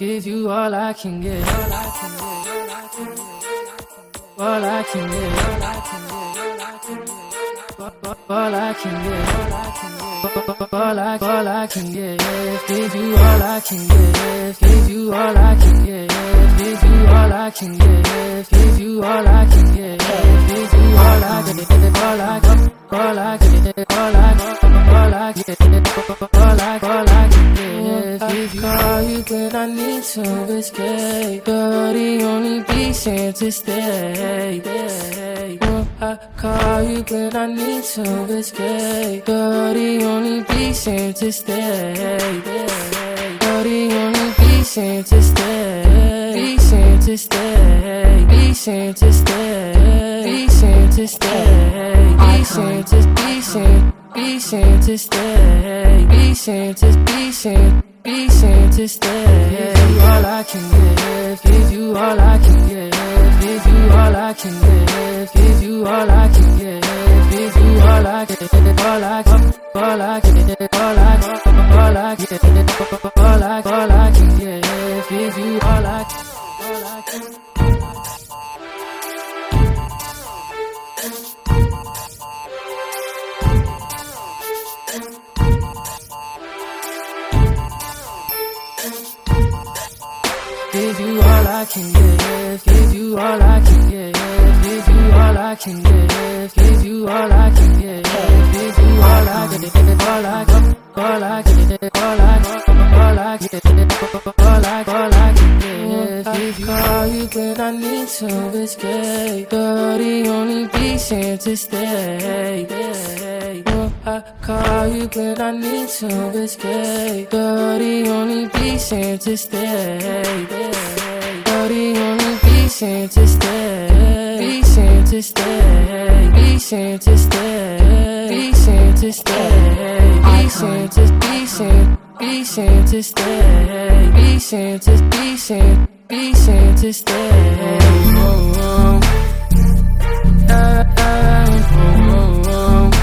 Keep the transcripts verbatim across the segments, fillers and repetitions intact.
give you all I can get. All I can get. All I can get. All I can get. All I, all I can get. Give you all I can get. Give you all I can get. Give you all I can get. Give you all I can get. Give you all I can get. All I, all I can get. All I, all I can get. All I, all I can get. Give you call you, but I need to escape. You're the only reason to stay. I call you, but I need to escape. You're the only reason to stay. You're the only reason to stay. Reason to stay. Reason to stay. Reason to stay. Reason to reason. Reason to stay. Reason to reason. Reason to stay. Give you all I can give. Give you all I can give. Give you all I can give. Give you all I can give. Give you all I can give. All I can, all I can give. All I can, all I can give. All I, all I can give. Give you all I can, all I can. Give you all I can give, give you all I can give, give you all I can give, give you all I can give, give you all I can give, all I can, all I can give, all I can, all I can give, all I, all I can give. Give you call you, but I need to escape. You're the only reason to stay. I call you, but I need to escape. You're the only reason to stay. You're the only reason to stay. Reason to stay. Reason to stay. Reason to stay. Reason to reason. Reason to stay. Reason to reason. Reason to stay. Oh, oh. Uh, uh, oh, oh.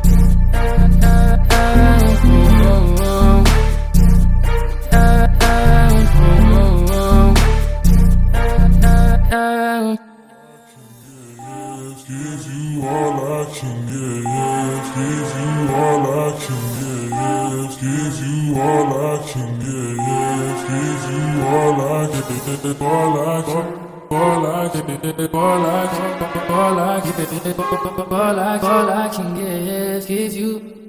Give you all I can give, give you all I can give, give you all I can give, give you all I can give, all I can, all I can, all I can, all I can, all I, all I can give, give you.